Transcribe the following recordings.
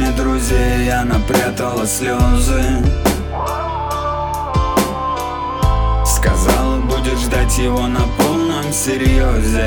тени друзей она прятала слезы. Сказала, будет ждать его на полном серьезе.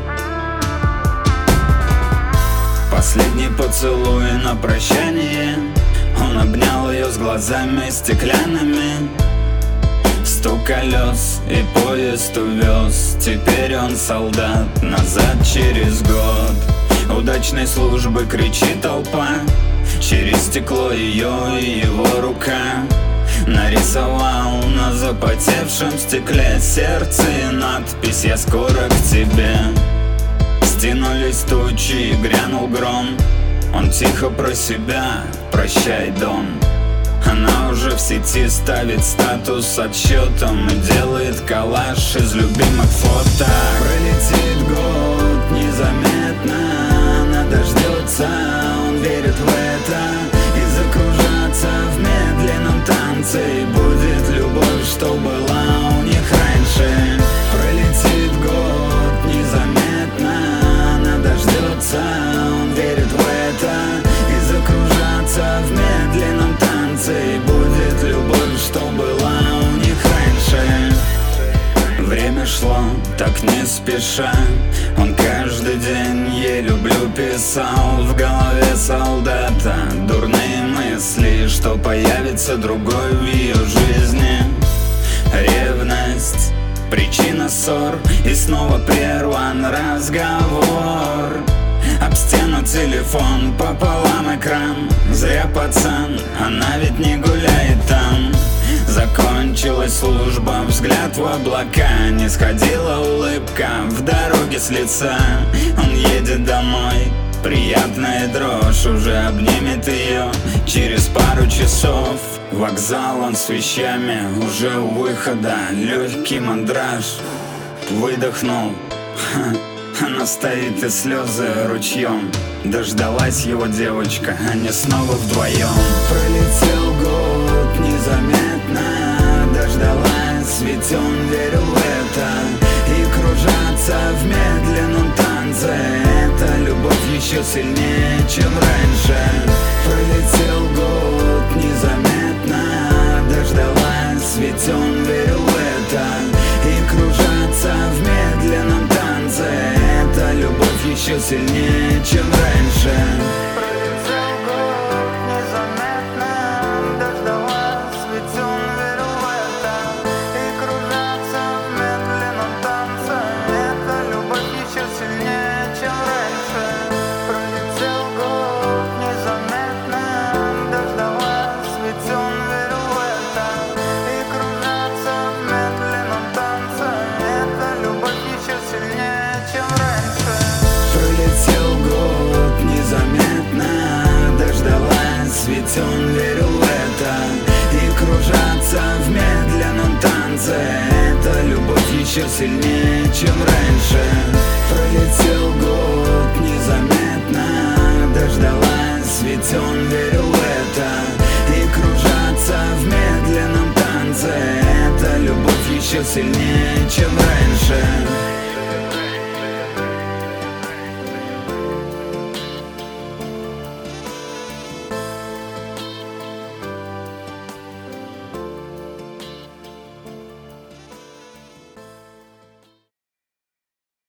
Последний поцелуй на прощание. Он обнял ее с глазами стеклянными. Стук колес и поезд увез. Теперь он солдат, назад через год. Удачной службы кричит толпа. Через стекло ее и его рука. Нарисовал на запотевшем стекле сердце и надпись: «Я скоро к тебе». Стянулись тучи и грянул гром. Он тихо про себя: «Прощай, дом». Она уже в сети ставит статус с отсчетом и делает коллаж из любимых фото. Пролетит год незаметно, она дождется, он верит в это. И закружаться в медленном танце, и будет любовь, что была у них раньше. Пролетит год незаметно, она дождется, он верит в это. И закружаться в медленном танце, и будет любовь, что была у них раньше. Время шло так не спеша. Он каждый день «Я люблю» писал. В голове солдата дурные мысли, что появится другой в ее жизни. Ревность — причина ссор, и снова прерван разговор. Об стену телефон, пополам экран. Зря пацан, она ведь не гуляет там. Закончилась служба, взгляд в облака. Не сходила улыбка в дороге с лица. Он едет домой, приятная дрожь уже обнимет ее через пару часов. Вокзал, он с вещами уже у выхода. Легкий мандраж, выдохнул. Она стоит и слезы ручьем. Дождалась его девочка, они снова вдвоем. Пролетел год незаметно, дождалась, ведь он верил в это. И кружаться в медленном танце — это любовь еще сильнее, чем раньше. Пролетел год незаметно, дождалась, ведь он верил в это. И кружаться в медленном танце — это любовь еще сильнее, чем раньше. Пролетел год незаметно, дождалась, ведь он верил в это. И кружаться в медленном танце — это любовь еще сильнее, чем раньше. Пролетел год незаметно, дождалась, ведь он верил в это. И кружаться в медленном танце — это любовь еще сильнее, чем раньше. Пролетел год незаметно, дождалась, ведь он верил в это. И кружаться в медленном танце — это любовь еще сильнее, чем раньше. Пролетел год незаметно, дождалась, ведь он верил в это. И кружаться в медленном танце — это любовь еще сильнее, чем раньше.